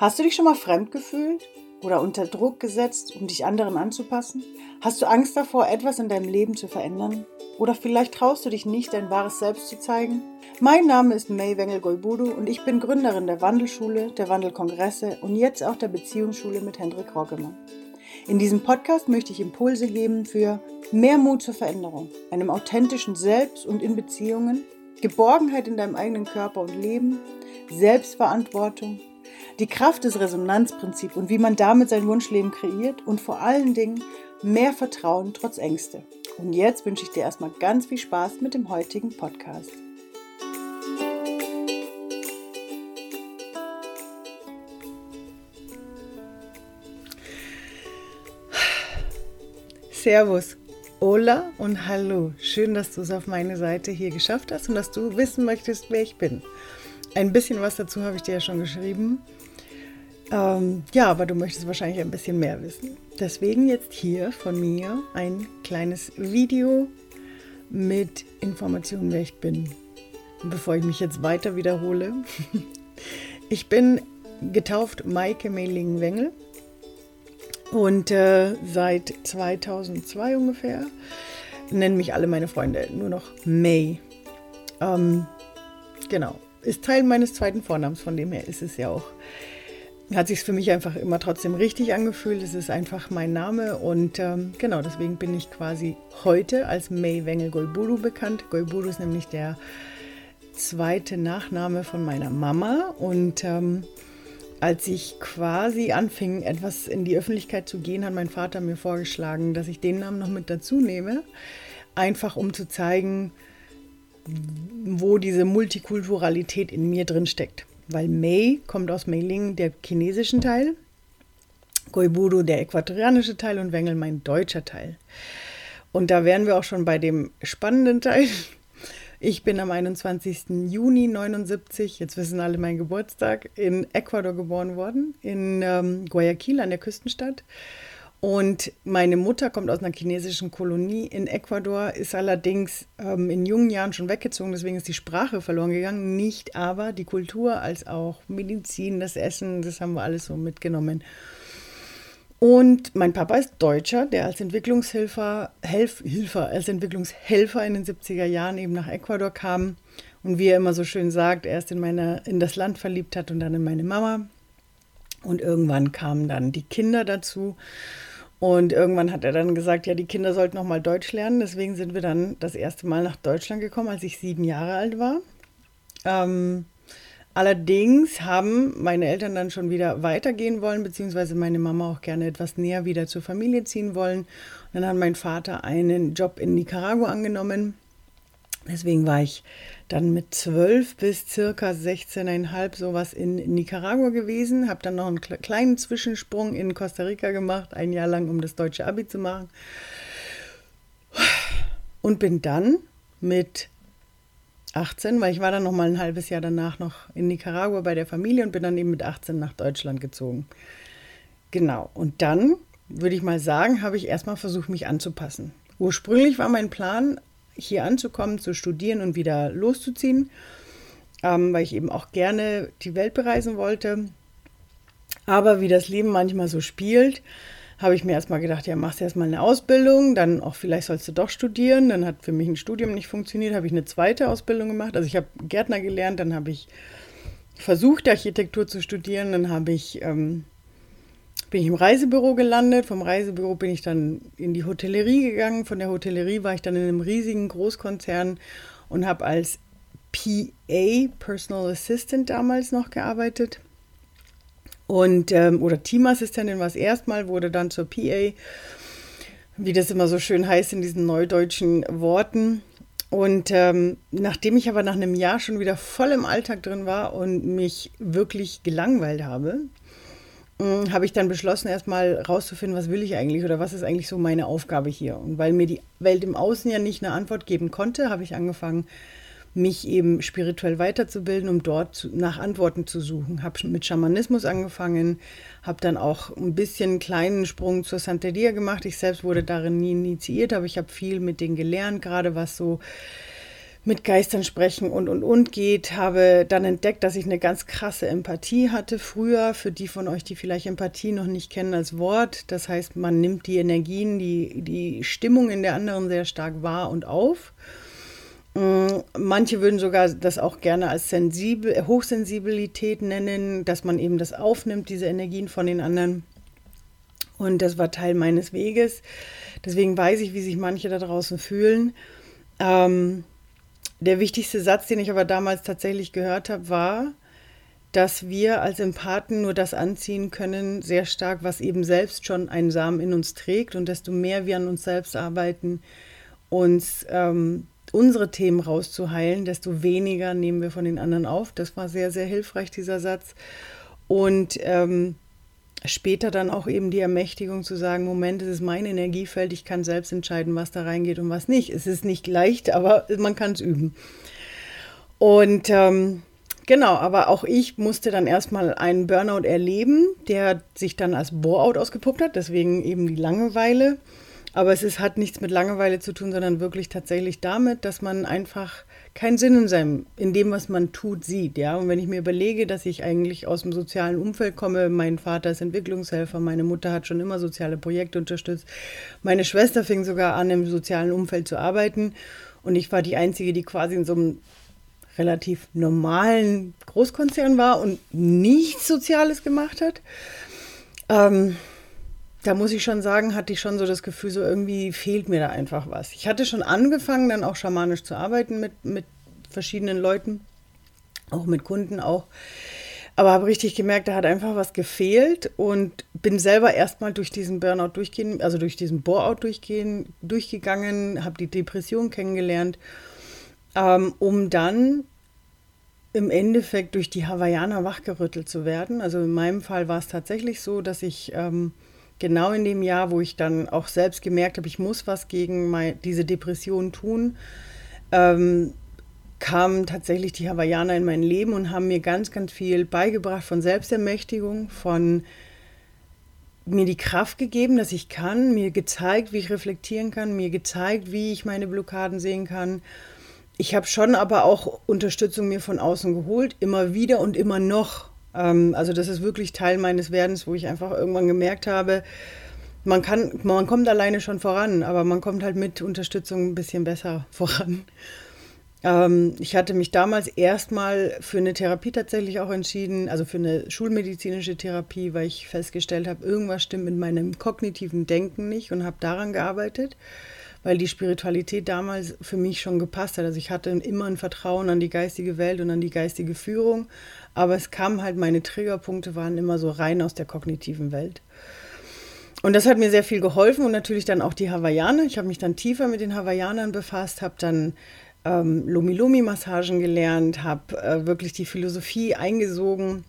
Hast du dich schon mal fremd gefühlt oder unter Druck gesetzt, um dich anderen anzupassen? Hast du Angst davor, etwas in deinem Leben zu verändern? Oder vielleicht traust du dich nicht, dein wahres Selbst zu zeigen? Mein Name ist May Wengel-Golbudu und ich bin Gründerin der Wandelschule, der Wandelkongresse und jetzt auch der Beziehungsschule mit Hendrik Roggemann. In diesem Podcast möchte ich Impulse geben für mehr Mut zur Veränderung, einem authentischen Selbst und in Beziehungen, Geborgenheit in deinem eigenen Körper und Leben, Selbstverantwortung, die Kraft des Resonanzprinzips und wie man damit sein Wunschleben kreiert und vor allen Dingen mehr Vertrauen trotz Ängste. Und jetzt wünsche ich dir erstmal ganz viel Spaß mit dem heutigen Podcast. Servus, Hola und Hallo. Schön, dass du es auf meine Seite hier geschafft hast und dass du wissen möchtest, wer ich bin. Ein bisschen was dazu habe ich dir ja schon geschrieben. Aber du möchtest wahrscheinlich ein bisschen mehr wissen. Deswegen jetzt hier von mir ein kleines Video mit Informationen, wer ich bin. Und bevor ich mich jetzt weiter wiederhole. Ich bin getauft Maike Mehlingen-Wengel und seit 2002 ungefähr nennen mich alle meine Freunde nur noch May. Genau. Ist Teil meines zweiten Vornamens, von dem her ist es ja auch, hat sich für mich einfach immer trotzdem richtig angefühlt. Es ist einfach mein Name und genau, deswegen bin ich quasi heute als May Wengel-Golbudu bekannt. Golbudu ist nämlich der zweite Nachname von meiner Mama und als ich quasi anfing, etwas in die Öffentlichkeit zu gehen, hat mein Vater mir vorgeschlagen, dass ich den Namen noch mit dazu nehme, einfach um zu zeigen, wo diese Multikulturalität in mir drin steckt. Weil May kommt aus Meilingen, der chinesischen Teil, Golbudu der äquatorianische Teil und Wengel mein deutscher Teil. Und da wären wir auch schon bei dem spannenden Teil. Ich bin am 21. Juni 1979, jetzt wissen alle meinen Geburtstag, in Ecuador geboren worden, in Guayaquil an der Küstenstadt. Und meine Mutter kommt aus einer chinesischen Kolonie in Ecuador, ist allerdings in jungen Jahren schon weggezogen, deswegen ist die Sprache verloren gegangen, nicht aber die Kultur als auch Medizin, das Essen, das haben wir alles so mitgenommen. Und mein Papa ist Deutscher, der als Entwicklungshelfer in den 70er Jahren eben nach Ecuador kam und wie er immer so schön sagt, erst in das Land verliebt hat und dann in meine Mama. Und irgendwann kamen dann die Kinder dazu. Und irgendwann hat er dann gesagt, ja, die Kinder sollten noch mal Deutsch lernen. Deswegen sind wir dann das erste Mal nach Deutschland gekommen, als ich 7 Jahre alt war. Allerdings haben meine Eltern dann schon wieder weitergehen wollen, beziehungsweise meine Mama auch gerne etwas näher wieder zur Familie ziehen wollen. Und dann hat mein Vater einen Job in Nicaragua angenommen. Deswegen war ich dann mit 12 bis circa 16,5 sowas in Nicaragua gewesen, habe dann noch einen kleinen Zwischensprung in Costa Rica gemacht, 1 Jahr lang, um das deutsche Abi zu machen. Und bin dann mit 18, weil ich war dann noch mal ein halbes Jahr danach noch in Nicaragua bei der Familie und bin dann eben mit 18 nach Deutschland gezogen. Genau, und dann, würde ich mal sagen, habe ich erstmal versucht, mich anzupassen. Ursprünglich war mein Plan, hier anzukommen, zu studieren und wieder loszuziehen, weil ich eben auch gerne die Welt bereisen wollte. Aber wie das Leben manchmal so spielt, habe ich mir erstmal gedacht, ja, machst du erstmal eine Ausbildung, dann auch vielleicht sollst du doch studieren. Dann hat für mich ein Studium nicht funktioniert, habe ich eine zweite Ausbildung gemacht. Also ich habe Gärtner gelernt, dann habe ich versucht, Architektur zu studieren, dann bin ich im Reisebüro gelandet. Vom Reisebüro bin ich dann in die Hotellerie gegangen. Von der Hotellerie war ich dann in einem riesigen Großkonzern und habe als PA, Personal Assistant damals noch gearbeitet. Und, oder Teamassistentin war es erstmal, wurde dann zur PA, wie das immer so schön heißt in diesen neudeutschen Worten. Und nachdem ich aber nach einem Jahr schon wieder voll im Alltag drin war und mich wirklich gelangweilt habe ich dann beschlossen, erstmal rauszufinden, was will ich eigentlich oder was ist eigentlich so meine Aufgabe hier. Und weil mir die Welt im Außen ja nicht eine Antwort geben konnte, habe ich angefangen, mich eben spirituell weiterzubilden, um dort nach Antworten zu suchen. Habe mit Schamanismus angefangen, habe dann auch ein bisschen einen kleinen Sprung zur Santeria gemacht. Ich selbst wurde darin nie initiiert, aber ich habe viel mit denen gelernt, gerade was so mit Geistern sprechen und geht, habe dann entdeckt, dass ich eine ganz krasse Empathie hatte früher, für die von euch, die vielleicht Empathie noch nicht kennen als Wort. Das heißt, man nimmt die Energien, die Stimmung in der anderen sehr stark wahr und auf. Manche würden sogar das auch gerne als Hochsensibilität nennen, dass man eben das aufnimmt, diese Energien von den anderen. Und das war Teil meines Weges. Deswegen weiß ich, wie sich manche da draußen fühlen. Der wichtigste Satz, den ich aber damals tatsächlich gehört habe, war, dass wir als Empathen nur das anziehen können, sehr stark, was eben selbst schon einen Samen in uns trägt. Und desto mehr wir an uns selbst arbeiten, uns unsere Themen rauszuheilen, desto weniger nehmen wir von den anderen auf. Das war sehr, sehr hilfreich, dieser Satz. Und später dann auch eben die Ermächtigung zu sagen, Moment, es ist mein Energiefeld, ich kann selbst entscheiden, was da reingeht und was nicht. Es ist nicht leicht, aber man kann es üben. Und genau, aber auch ich musste dann erstmal einen Burnout erleben, der sich dann als Bore-out ausgepuppt hat, deswegen eben die Langeweile. Aber hat nichts mit Langeweile zu tun, sondern wirklich tatsächlich damit, dass man einfach keinen Sinn in dem, was man tut, sieht. Ja? Und wenn ich mir überlege, dass ich eigentlich aus dem sozialen Umfeld komme, mein Vater ist Entwicklungshelfer, meine Mutter hat schon immer soziale Projekte unterstützt, meine Schwester fing sogar an, im sozialen Umfeld zu arbeiten und ich war die Einzige, die quasi in so einem relativ normalen Großkonzern war und nichts Soziales gemacht hat. Da muss ich schon sagen, hatte ich schon so das Gefühl, so irgendwie fehlt mir da einfach was. Ich hatte schon angefangen, dann auch schamanisch zu arbeiten mit verschiedenen Leuten, auch mit Kunden auch. Aber habe richtig gemerkt, da hat einfach was gefehlt und bin selber erstmal durch diesen Burnout durch diesen Bore-out durchgegangen, habe die Depression kennengelernt, um dann im Endeffekt durch die Hawaiianer wachgerüttelt zu werden. Also in meinem Fall war es tatsächlich so, dass ich genau in dem Jahr, wo ich dann auch selbst gemerkt habe, ich muss was gegen diese Depression tun, kamen tatsächlich die Hawaiianer in mein Leben und haben mir ganz, ganz viel beigebracht von Selbstermächtigung, von mir die Kraft gegeben, dass ich kann, mir gezeigt, wie ich reflektieren kann, mir gezeigt, wie ich meine Blockaden sehen kann. Ich habe schon aber auch Unterstützung mir von außen geholt, immer wieder und immer noch. Also das ist wirklich Teil meines Werdens, wo ich einfach irgendwann gemerkt habe, man kommt alleine schon voran, aber man kommt halt mit Unterstützung ein bisschen besser voran. Ich hatte mich damals erstmal für eine Therapie tatsächlich auch entschieden, also für eine schulmedizinische Therapie, weil ich festgestellt habe, irgendwas stimmt mit meinem kognitiven Denken nicht und habe daran gearbeitet, weil die Spiritualität damals für mich schon gepasst hat. Also ich hatte immer ein Vertrauen an die geistige Welt und an die geistige Führung, aber es kam halt, meine Triggerpunkte waren immer so rein aus der kognitiven Welt. Und das hat mir sehr viel geholfen und natürlich dann auch die Hawaiianer. Ich habe mich dann tiefer mit den Hawaiianern befasst, habe dann Lomi-Lomi-Massagen gelernt, habe wirklich die Philosophie eingesogen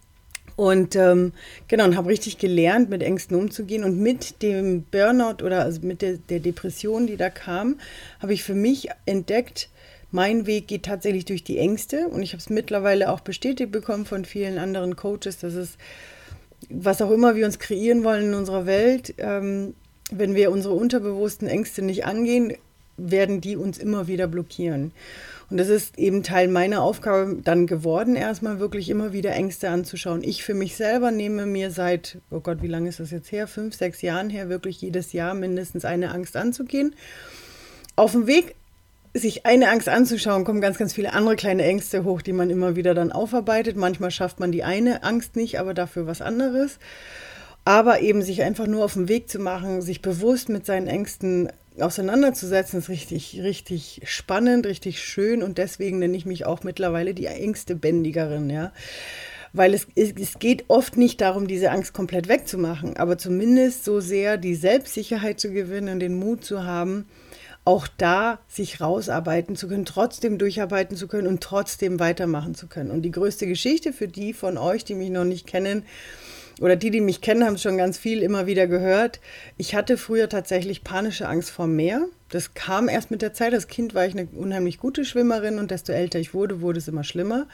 und genau, und habe richtig gelernt, mit Ängsten umzugehen. Und mit dem Burnout oder also mit der Depression, die da kam, habe ich für mich entdeckt, mein Weg geht tatsächlich durch die Ängste. Und ich habe es mittlerweile auch bestätigt bekommen von vielen anderen Coaches, dass es, was auch immer wir uns kreieren wollen in unserer Welt, wenn wir unsere unterbewussten Ängste nicht angehen, werden die uns immer wieder blockieren. Und das ist eben Teil meiner Aufgabe dann geworden, erstmal wirklich immer wieder Ängste anzuschauen. Ich für mich selber nehme mir seit, oh Gott, wie lange ist das jetzt her? 5, 6 Jahren her, wirklich jedes Jahr mindestens eine Angst anzugehen. Auf dem Weg, sich eine Angst anzuschauen, kommen ganz, ganz viele andere kleine Ängste hoch, die man immer wieder dann aufarbeitet. Manchmal schafft man die eine Angst nicht, aber dafür was anderes. Aber eben sich einfach nur auf den Weg zu machen, sich bewusst mit seinen Ängsten auseinanderzusetzen, ist richtig, richtig spannend, richtig schön und deswegen nenne ich mich auch mittlerweile die Ängstebändigerin, ja. Weil es geht oft nicht darum, diese Angst komplett wegzumachen, aber zumindest so sehr die Selbstsicherheit zu gewinnen und den Mut zu haben, auch da sich rausarbeiten zu können, trotzdem durcharbeiten zu können und trotzdem weitermachen zu können. Und die größte Geschichte für die von euch, die mich noch nicht kennen, oder die mich kennen, haben es schon ganz viel immer wieder gehört. Ich hatte früher tatsächlich panische Angst vor dem Meer. Das kam erst mit der Zeit. Als Kind war ich eine unheimlich gute Schwimmerin und desto älter ich wurde, wurde es immer schlimmer.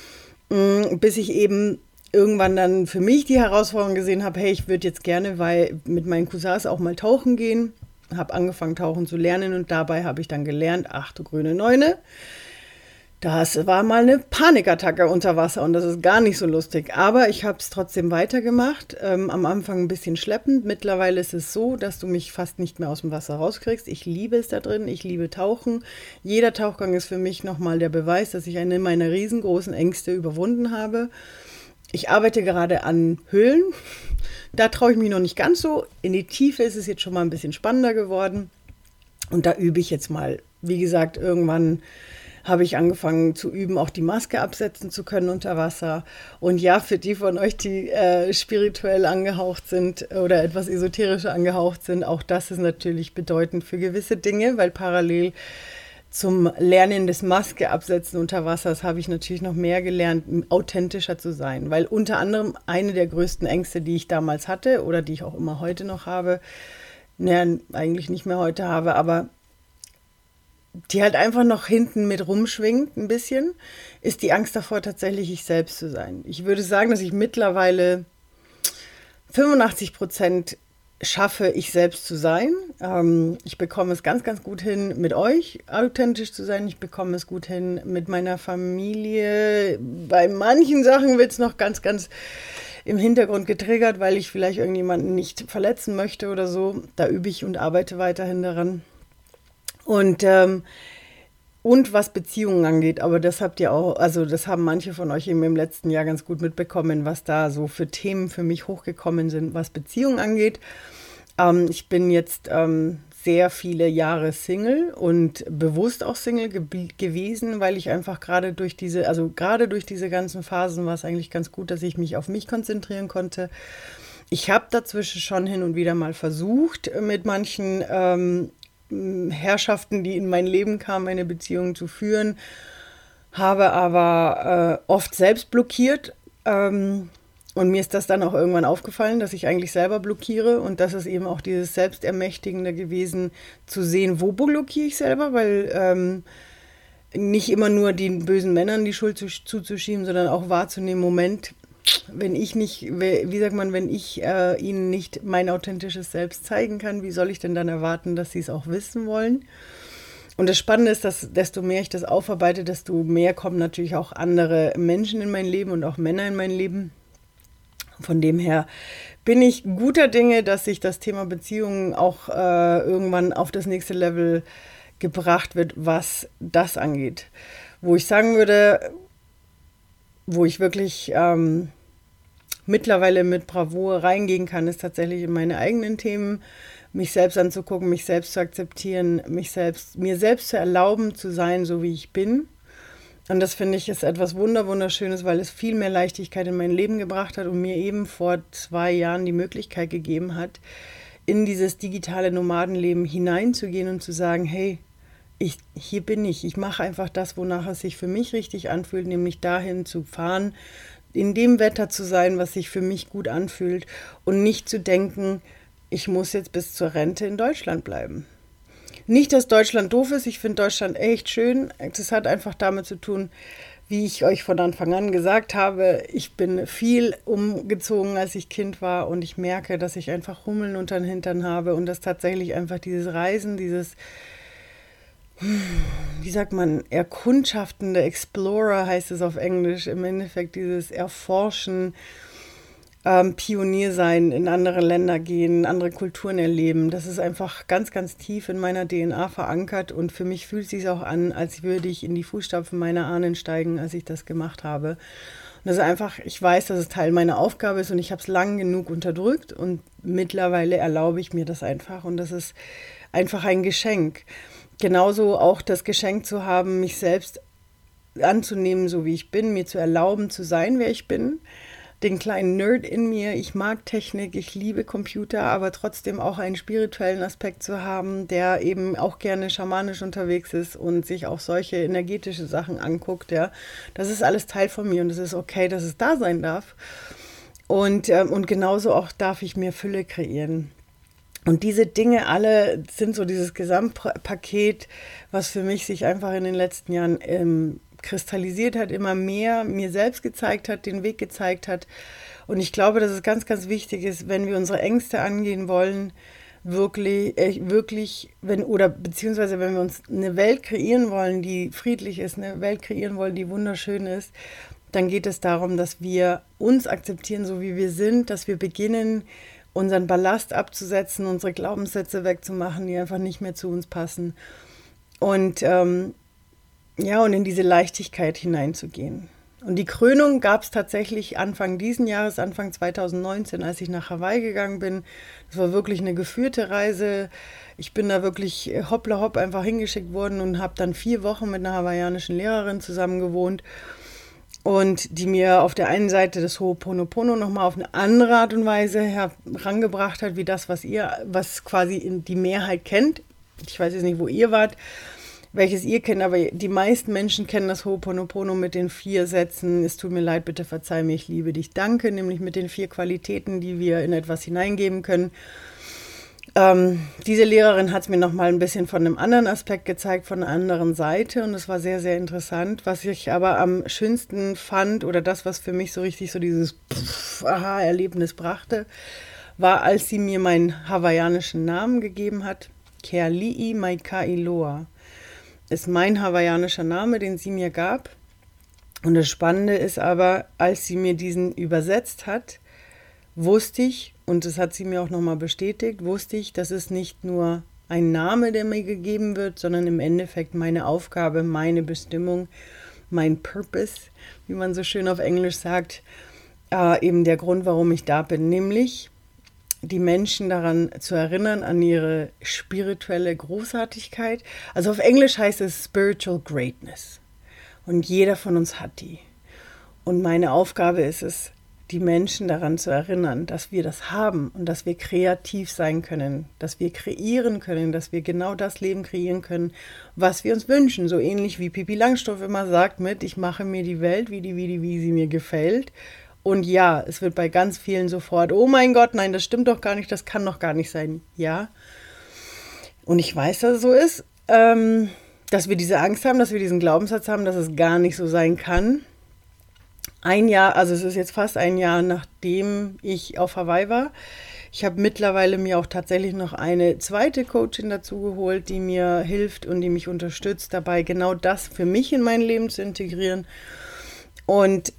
Bis ich eben irgendwann dann für mich die Herausforderung gesehen habe, hey, ich würde jetzt gerne mit meinen Cousins auch mal tauchen gehen. habe angefangen tauchen zu lernen und dabei habe ich dann gelernt, ach du grüne Neune, das war mal eine Panikattacke unter Wasser und das ist gar nicht so lustig. Aber ich habe es trotzdem weitergemacht. Am Anfang ein bisschen schleppend. Mittlerweile ist es so, dass du mich fast nicht mehr aus dem Wasser rauskriegst. Ich liebe es da drin. Ich liebe Tauchen. Jeder Tauchgang ist für mich nochmal der Beweis, dass ich eine meiner riesengroßen Ängste überwunden habe. Ich arbeite gerade an Höhlen. Da traue ich mich noch nicht ganz so. In die Tiefe ist es jetzt schon mal ein bisschen spannender geworden. Und da übe ich jetzt mal. Wie gesagt, irgendwann habe ich angefangen zu üben, auch die Maske absetzen zu können unter Wasser. Und ja, für die von euch, die spirituell angehaucht sind oder etwas esoterischer angehaucht sind, auch das ist natürlich bedeutend für gewisse Dinge, weil parallel zum Lernen des Maske absetzen unter Wassers habe ich natürlich noch mehr gelernt, authentischer zu sein. Weil unter anderem eine der größten Ängste, die ich damals hatte oder die ich auch immer heute noch habe, eigentlich nicht mehr heute habe, aber die halt einfach noch hinten mit rumschwingt ein bisschen, ist die Angst davor, tatsächlich ich selbst zu sein. Ich würde sagen, dass ich mittlerweile 85% schaffe, ich selbst zu sein. Ich bekomme es ganz, ganz gut hin, mit euch authentisch zu sein. Ich bekomme es gut hin mit meiner Familie. Bei manchen Sachen wird es noch ganz, ganz im Hintergrund getriggert, weil ich vielleicht irgendjemanden nicht verletzen möchte oder so. Da übe ich und arbeite weiterhin daran. Und was Beziehungen angeht, aber das habt ihr auch, also das haben manche von euch eben im letzten Jahr ganz gut mitbekommen, was da so für Themen für mich hochgekommen sind, was Beziehungen angeht. Ich bin jetzt sehr viele Jahre Single und bewusst auch Single gewesen, weil ich einfach gerade durch diese ganzen Phasen war es eigentlich ganz gut, dass ich mich auf mich konzentrieren konnte. Ich habe dazwischen schon hin und wieder mal versucht, mit manchen Herrschaften, die in mein Leben kamen, eine Beziehung zu führen, habe aber oft selbst blockiert. Und mir ist das dann auch irgendwann aufgefallen, dass ich eigentlich selber blockiere. Und das ist eben auch dieses Selbstermächtigende gewesen, zu sehen, wo blockiere ich selber, weil nicht immer nur den bösen Männern die Schuld zuzuschieben, sondern auch wahrzunehmen, Moment, wenn ich nicht, wie sagt man, wenn ich ihnen nicht mein authentisches Selbst zeigen kann, wie soll ich denn dann erwarten, dass sie es auch wissen wollen? Und das Spannende ist, dass desto mehr ich das aufarbeite, desto mehr kommen natürlich auch andere Menschen in mein Leben und auch Männer in mein Leben. Von dem her bin ich guter Dinge, dass sich das Thema Beziehungen auch irgendwann auf das nächste Level gebracht wird, was das angeht. Wo ich sagen würde, wo ich wirklich mittlerweile mit Bravour reingehen kann, ist tatsächlich in meine eigenen Themen, mich selbst anzugucken, mich selbst zu akzeptieren, mir selbst zu erlauben zu sein, so wie ich bin. Und das finde ich ist etwas Wunderschönes, weil es viel mehr Leichtigkeit in mein Leben gebracht hat und mir eben vor 2 Jahren die Möglichkeit gegeben hat, in dieses digitale Nomadenleben hineinzugehen und zu sagen, hey, hier bin ich. Ich mache einfach das, wonach es sich für mich richtig anfühlt, nämlich dahin zu fahren, in dem Wetter zu sein, was sich für mich gut anfühlt und nicht zu denken, ich muss jetzt bis zur Rente in Deutschland bleiben. Nicht, dass Deutschland doof ist, ich finde Deutschland echt schön. Das hat einfach damit zu tun, wie ich euch von Anfang an gesagt habe, ich bin viel umgezogen, als ich Kind war und ich merke, dass ich einfach Hummeln unter den Hintern habe und dass tatsächlich einfach dieses Reisen, dieses wie sagt man, erkundschaftende Explorer heißt es auf Englisch, im Endeffekt dieses Erforschen, Pionier sein, in andere Länder gehen, andere Kulturen erleben. Das ist einfach ganz, ganz tief in meiner DNA verankert und für mich fühlt es sich auch an, als würde ich in die Fußstapfen meiner Ahnen steigen, als ich das gemacht habe. Und das ist einfach, ich weiß, dass es Teil meiner Aufgabe ist und ich habe es lang genug unterdrückt und mittlerweile erlaube ich mir das einfach und das ist einfach ein Geschenk. Genauso auch das Geschenk zu haben, mich selbst anzunehmen, so wie ich bin, mir zu erlauben, zu sein, wer ich bin. Den kleinen Nerd in mir, ich mag Technik, ich liebe Computer, aber trotzdem auch einen spirituellen Aspekt zu haben, der eben auch gerne schamanisch unterwegs ist und sich auch solche energetische Sachen anguckt. Ja. Das ist alles Teil von mir und es ist okay, dass es da sein darf. Und genauso auch darf ich mir Fülle kreieren. Und diese Dinge alle sind so dieses Gesamtpaket, was für mich sich einfach in den letzten Jahren kristallisiert hat, immer mehr mir selbst gezeigt hat, den Weg gezeigt hat. Und ich glaube, dass es ganz, ganz wichtig ist, wenn wir unsere Ängste angehen wollen, wirklich, beziehungsweise wenn wir uns eine Welt kreieren wollen, die friedlich ist, eine Welt kreieren wollen, die wunderschön ist, dann geht es darum, dass wir uns akzeptieren, so wie wir sind, dass wir beginnen, unseren Ballast abzusetzen, unsere Glaubenssätze wegzumachen, die einfach nicht mehr zu uns passen. Und und in diese Leichtigkeit hineinzugehen. Und die Krönung gab es tatsächlich Anfang diesen Jahres, Anfang 2019, als ich nach Hawaii gegangen bin. Das war wirklich eine geführte Reise. Ich bin da wirklich hoppla hopp einfach hingeschickt worden und habe dann 4 Wochen mit einer hawaiianischen Lehrerin zusammen gewohnt. Und die mir auf der einen Seite das Ho'oponopono nochmal auf eine andere Art und Weise herangebracht hat, wie das, was quasi die Mehrheit kennt. Ich weiß jetzt nicht, wo ihr wart, welches ihr kennt, aber die meisten Menschen kennen das Ho'oponopono mit den 4 Sätzen. Es tut mir leid, bitte verzeih mir, ich liebe dich, danke. Nämlich mit den 4 Qualitäten, die wir in etwas hineingeben können. Diese Lehrerin hat es mir nochmal ein bisschen von einem anderen Aspekt gezeigt, von einer anderen Seite, und es war sehr, sehr interessant. Was ich aber am schönsten fand, oder das, was für mich so richtig so dieses Aha-Erlebnis brachte, war, als sie mir meinen hawaiianischen Namen gegeben hat. Keali'i Maikailoa ist mein hawaiianischer Name, den sie mir gab. Und das Spannende ist aber, als sie mir diesen übersetzt hat, wusste ich, und das hat sie mir auch nochmal bestätigt, wusste ich, dass es nicht nur ein Name, der mir gegeben wird, sondern im Endeffekt meine Aufgabe, meine Bestimmung, mein Purpose, wie man so schön auf Englisch sagt, eben der Grund, warum ich da bin, nämlich die Menschen daran zu erinnern, an ihre spirituelle Großartigkeit. Also auf Englisch heißt es Spiritual Greatness. Und jeder von uns hat die. Und meine Aufgabe ist es, die Menschen daran zu erinnern, dass wir das haben und dass wir kreativ sein können, dass wir kreieren können, dass wir genau das Leben kreieren können, was wir uns wünschen. So ähnlich wie Pippi Langstrumpf immer sagt ich mache mir die Welt, wie sie mir gefällt. Und ja, es wird bei ganz vielen sofort, oh mein Gott, nein, das stimmt doch gar nicht, das kann doch gar nicht sein. Ja, und ich weiß, dass es so ist, dass wir diese Angst haben, dass wir diesen Glaubenssatz haben, dass es gar nicht so sein kann. Es ist jetzt fast ein Jahr, nachdem ich auf Hawaii war. Ich habe mittlerweile mir auch tatsächlich noch eine zweite Coachin dazu geholt, die mir hilft und die mich unterstützt dabei, genau das für mich in mein Leben zu integrieren. Und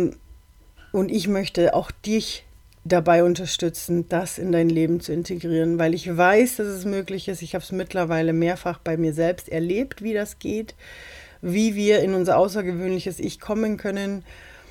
ich möchte auch dich dabei unterstützen, das in dein Leben zu integrieren, weil ich weiß, dass es möglich ist. Ich habe es mittlerweile mehrfach bei mir selbst erlebt, wie das geht, wie wir in unser außergewöhnliches Ich kommen können.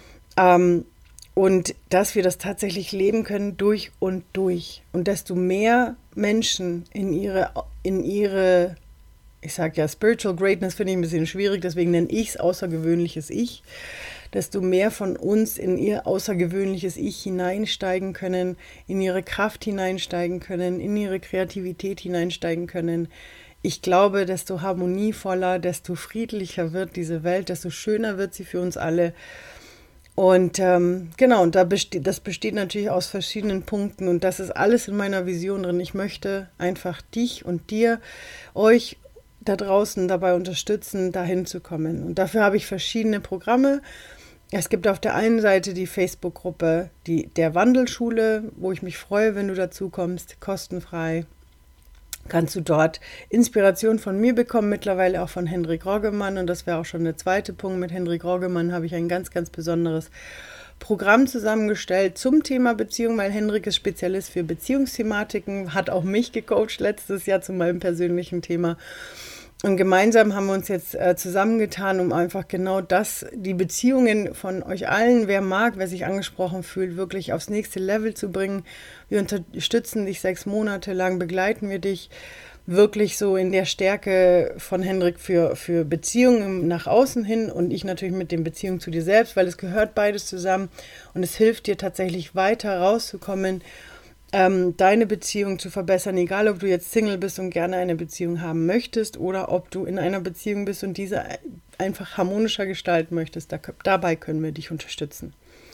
Und dass wir das tatsächlich leben können durch und durch. Und desto mehr Menschen in ihre, ich sage ja, Spiritual Greatness finde ich ein bisschen schwierig, deswegen nenne ich es außergewöhnliches Ich, desto mehr von uns in ihr außergewöhnliches Ich hineinsteigen können, in ihre Kraft hineinsteigen können, in ihre Kreativität hineinsteigen können. Ich glaube, desto harmonievoller, desto friedlicher wird diese Welt, desto schöner wird sie für uns alle. Und und das besteht natürlich aus verschiedenen Punkten, und das ist alles in meiner Vision drin. Ich möchte einfach dich und euch da draußen dabei unterstützen, dahin zu kommen. Und dafür habe ich verschiedene Programme. Es gibt auf der einen Seite die Facebook-Gruppe der Wandelschule, wo ich mich freue, wenn du dazu kommst, kostenfrei. Kannst du dort Inspiration von mir bekommen, mittlerweile auch von Hendrik Roggemann. Und das wäre auch schon der zweite Punkt. Mit Hendrik Roggemann habe ich ein ganz, ganz besonderes Programm zusammengestellt zum Thema Beziehung, weil Hendrik ist Spezialist für Beziehungsthematiken, hat auch mich gecoacht letztes Jahr zu meinem persönlichen Thema. Und gemeinsam haben wir uns jetzt zusammengetan, um einfach genau die Beziehungen von euch allen, wer sich angesprochen fühlt, wirklich aufs nächste Level zu bringen. Wir unterstützen dich 6 Monate lang, begleiten wir dich wirklich so in der Stärke von Hendrik für Beziehungen nach außen hin, und ich natürlich mit den Beziehungen zu dir selbst, weil es gehört beides zusammen, und es hilft dir tatsächlich weiter rauszukommen, deine Beziehung zu verbessern, egal ob du jetzt Single bist und gerne eine Beziehung haben möchtest oder ob du in einer Beziehung bist und diese einfach harmonischer gestalten möchtest. Dabei können wir dich unterstützen.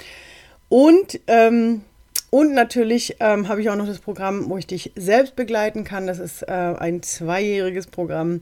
Und natürlich habe ich auch noch das Programm, wo ich dich selbst begleiten kann. Das ist ein 2-jähriges Programm.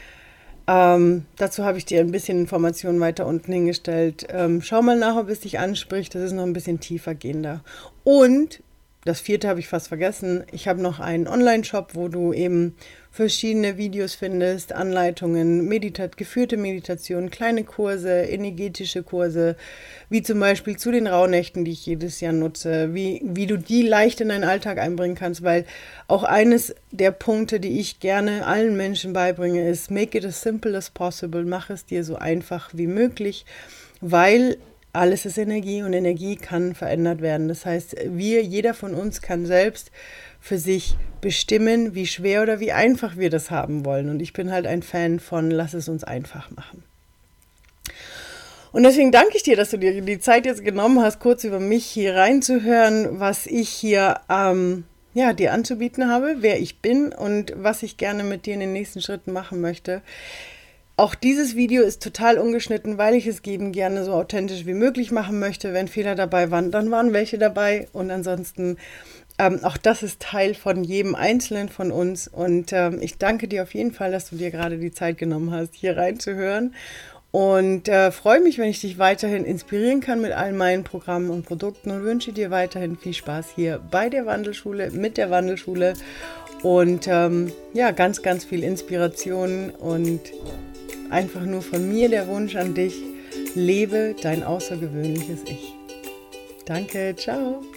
Dazu habe ich dir ein bisschen Informationen weiter unten hingestellt. Schau mal nach, ob es dich anspricht. Das ist noch ein bisschen tiefer gehender. Und das 4. habe ich fast vergessen. Ich habe noch einen Online-Shop, wo du eben verschiedene Videos findest, Anleitungen, geführte Meditationen, kleine Kurse, energetische Kurse, wie zum Beispiel zu den Rauhnächten, die ich jedes Jahr nutze, wie du die leicht in deinen Alltag einbringen kannst, weil auch eines der Punkte, die ich gerne allen Menschen beibringe, ist, make it as simple as possible, mach es dir so einfach wie möglich, weil alles ist Energie und Energie kann verändert werden. Das heißt, jeder von uns kann selbst für sich bestimmen, wie schwer oder wie einfach wir das haben wollen. Und ich bin halt ein Fan von, lass es uns einfach machen. Und deswegen danke ich dir, dass du dir die Zeit jetzt genommen hast, kurz über mich hier reinzuhören, was ich hier dir anzubieten habe, wer ich bin und was ich gerne mit dir in den nächsten Schritten machen möchte. Auch dieses Video ist total ungeschnitten, weil ich es gerne so authentisch wie möglich machen möchte. Wenn Fehler dabei waren, dann waren welche dabei. Und ansonsten, auch das ist Teil von jedem Einzelnen von uns. Und ich danke dir auf jeden Fall, dass du dir gerade die Zeit genommen hast, hier reinzuhören. Und freue mich, wenn ich dich weiterhin inspirieren kann mit all meinen Programmen und Produkten. Und wünsche dir weiterhin viel Spaß hier bei der Wandelschule, mit der Wandelschule. Und ganz, ganz viel Inspiration und einfach nur von mir der Wunsch an dich, lebe dein außergewöhnliches Ich. Danke, ciao.